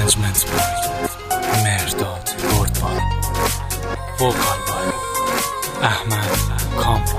Arrangements by Mehrdad Gordbay. Vocal by Ahmad Kampa.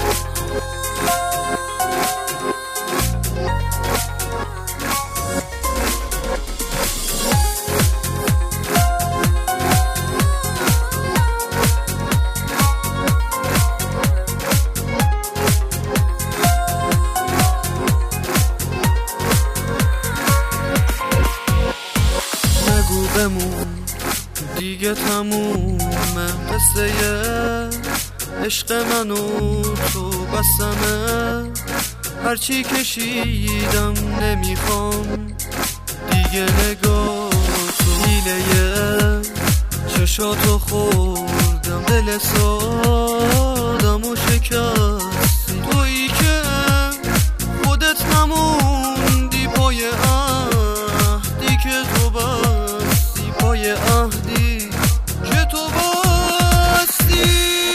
بمون دیگه تمومه قصه عشق من و تو بسمه، هرچی کشیدم نمیخوام دیگه نگاه تو، حیله چشاتو خوردم دل سادم و شکستی، تویی که خودت نموندی پای عهدی که تو بستی، پای عهدی که تو بستی.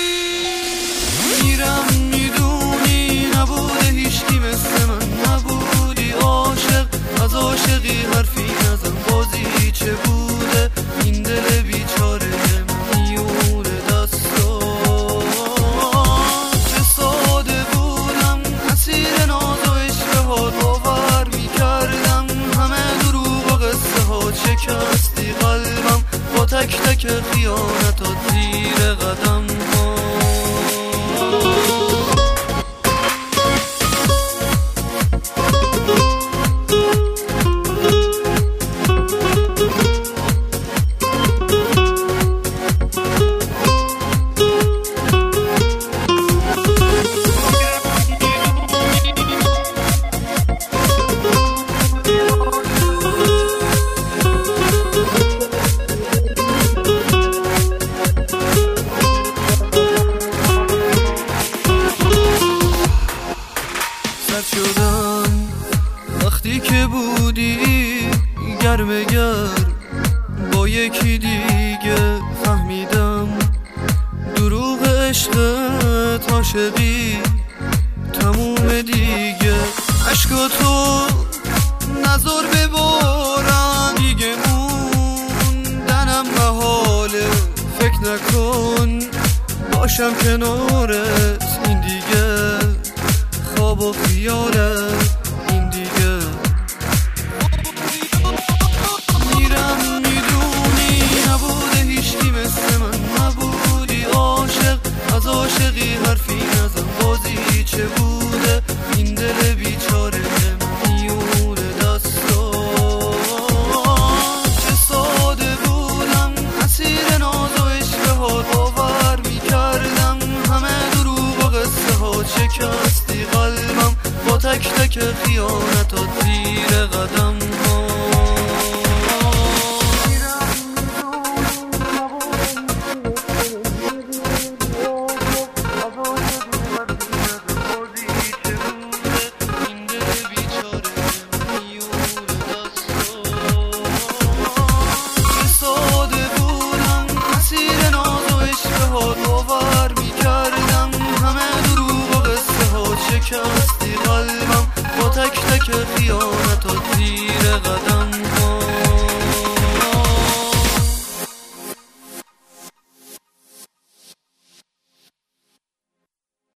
میرم میدونی نبوده هیچکی مثل من، نبودی عاشق از عاشقی حرفی نزن، بازی چه بوده این دل بیچاره من میونه دستا، چه ساده بودم اسیر ناز و عشقهات باور میکردم، همه دروغ و قصه ها شکستی قلبم با تک تک خیانتات زیر قدم ها. شدم وقتی که بودی گرم گرم با یکی دیگه، فهمیدم دروغ عشقت عاشقی تموم دیگه، عشقاتو نذار ببارم دیگه، موندنم محاله، فکر نکن باشم کنارت این دیگه، خواب و خیاله این دیگه. میرم میدونی نبوده هیچکی مثل من، نبودی عاشق از عاشقی حرفی نزن، بازی چه بوده این دل بیچاره من میونه دستا، چه ساده بودم اسیر ناز و عشقهات باور میکردم، همه دروغ و قصه ها شکستی قلبم با تک تک خیانتات زیر قدم ها. شکستی قلبم با تک تک خیانتات زیر